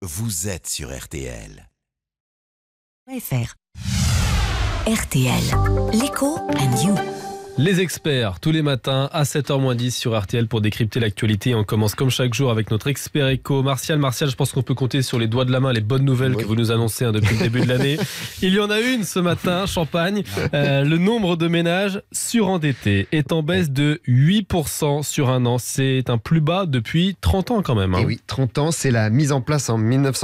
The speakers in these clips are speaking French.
vous êtes sur RTL. .fr. RTL, l'écho and you. Les experts, tous les matins à 7h-10 sur RTL pour décrypter l'actualité. On commence comme chaque jour avec notre expert éco, Martial. Martial, je pense qu'on peut compter sur les doigts de la main les bonnes nouvelles que vous nous annoncez depuis le début de l'année. Il y en a une ce matin, Champagne. Le nombre de ménages surendettés est en baisse de 8% sur un an. C'est un plus bas depuis 30 ans quand même. Et oui, 30 ans, c'est la mise en place en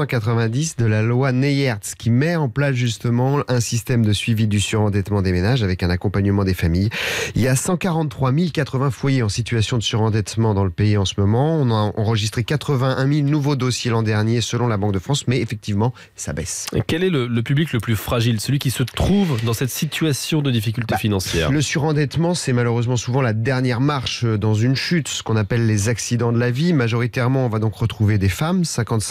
1990 de la loi Neyertz qui met en place justement un système de suivi du surendettement des ménages avec un accompagnement des familles. Il y a 143 080 foyers en situation de surendettement dans le pays en ce moment. On a enregistré 81 000 nouveaux dossiers l'an dernier selon la Banque de France, mais effectivement, ça baisse. Et quel est le public le plus fragile, celui qui se trouve dans cette situation de difficulté financière? Le surendettement, c'est malheureusement souvent la dernière marche dans une chute, ce qu'on appelle les accidents de la vie. Majoritairement, on va donc retrouver des femmes,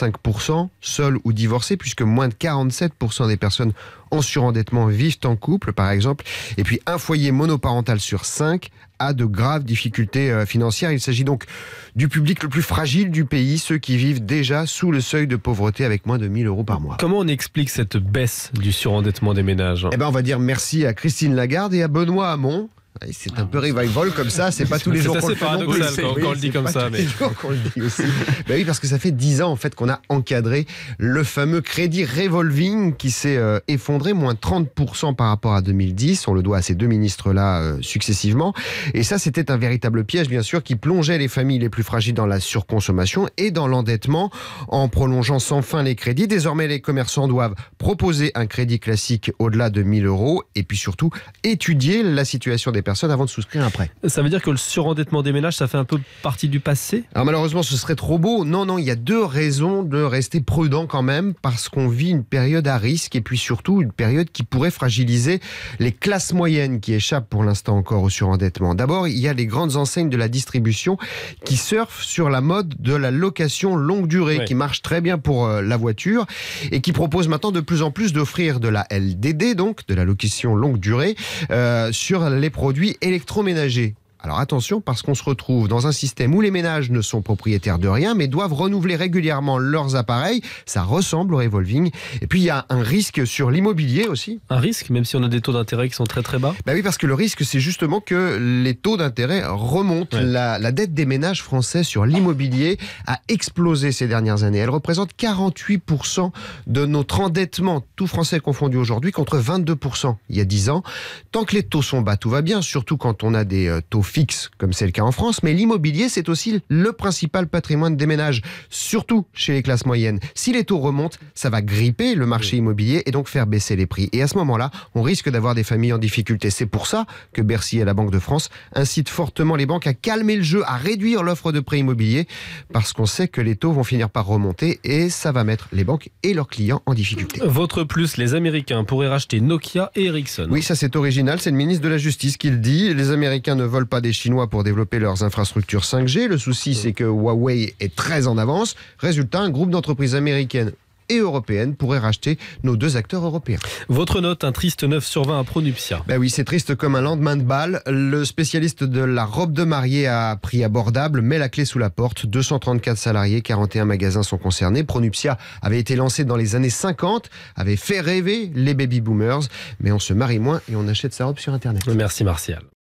55%, seules ou divorcées, puisque moins de 47% des personnes en surendettement vivent en couple, par exemple. Et puis, un foyer monoparental sur 5 a de graves difficultés financières. Il s'agit donc du public le plus fragile du pays, ceux qui vivent déjà sous le seuil de pauvreté avec moins de 1 000 € par mois. Comment on explique cette baisse du surendettement des ménages? On va dire merci à Christine Lagarde et à Benoît Hamon. C'est un peu revival comme ça, c'est pas tous les jours qu'on le fait. C'est assez paradoxal quand on le dit comme ça. Mais qu'on le dit aussi. Oui, parce que ça fait 10 ans en fait qu'on a encadré le fameux crédit revolving qui s'est effondré, moins 30% par rapport à 2010. On le doit à ces deux ministres-là successivement. Et ça, c'était un véritable piège, bien sûr, qui plongeait les familles les plus fragiles dans la surconsommation et dans l'endettement en prolongeant sans fin les crédits. Désormais, les commerçants doivent proposer un crédit classique au-delà de 1 000 € et puis surtout étudier la situation des personnes avant de souscrire un prêt. Ça veut dire que le surendettement des ménages, ça fait un peu partie du passé? Alors malheureusement, ce serait trop beau. Non, il y a deux raisons de rester prudent quand même, parce qu'on vit une période à risque et puis surtout une période qui pourrait fragiliser les classes moyennes qui échappent pour l'instant encore au surendettement. D'abord, il y a les grandes enseignes de la distribution qui surfent sur la mode de la location longue durée, qui marche très bien pour la voiture et qui propose maintenant de plus en plus d'offrir de la LDD, donc de la location longue durée, sur les produits électroménagers. Alors attention, parce qu'on se retrouve dans un système où les ménages ne sont propriétaires de rien, mais doivent renouveler régulièrement leurs appareils. Ça ressemble au revolving. Et puis il y a un risque sur l'immobilier aussi. Un risque, même si on a des taux d'intérêt qui sont très très bas? Oui, parce que le risque, c'est justement que les taux d'intérêt remontent. La dette des ménages français sur l'immobilier a explosé ces dernières années. Elle représente 48% de notre endettement, tout français confondu aujourd'hui, contre 22% il y a 10 ans. Tant que les taux sont bas, tout va bien, surtout quand on a des taux fixe, comme c'est le cas en France, mais l'immobilier, c'est aussi le principal patrimoine des ménages, surtout chez les classes moyennes. Si les taux remontent, ça va gripper le marché immobilier et donc faire baisser les prix. Et à ce moment-là, on risque d'avoir des familles en difficulté. C'est pour ça que Bercy et la Banque de France incitent fortement les banques à calmer le jeu, à réduire l'offre de prêts immobiliers, parce qu'on sait que les taux vont finir par remonter et ça va mettre les banques et leurs clients en difficulté. Votre plus, les Américains pourraient racheter Nokia et Ericsson. Oui, ça c'est original, c'est le ministre de la Justice qui le dit. Les Américains ne veulent pas des Chinois pour développer leurs infrastructures 5G. Le souci, c'est que Huawei est très en avance. Résultat, un groupe d'entreprises américaines et européennes pourraient racheter nos deux acteurs européens. Votre note, un triste 9 sur 20 à Pronuptia. Oui, c'est triste comme un lendemain de bal. Le spécialiste de la robe de mariée à prix abordable met la clé sous la porte. 234 salariés, 41 magasins sont concernés. Pronuptia avait été lancé dans les années 50, avait fait rêver les baby boomers, mais on se marie moins et on achète sa robe sur Internet. Merci Martial.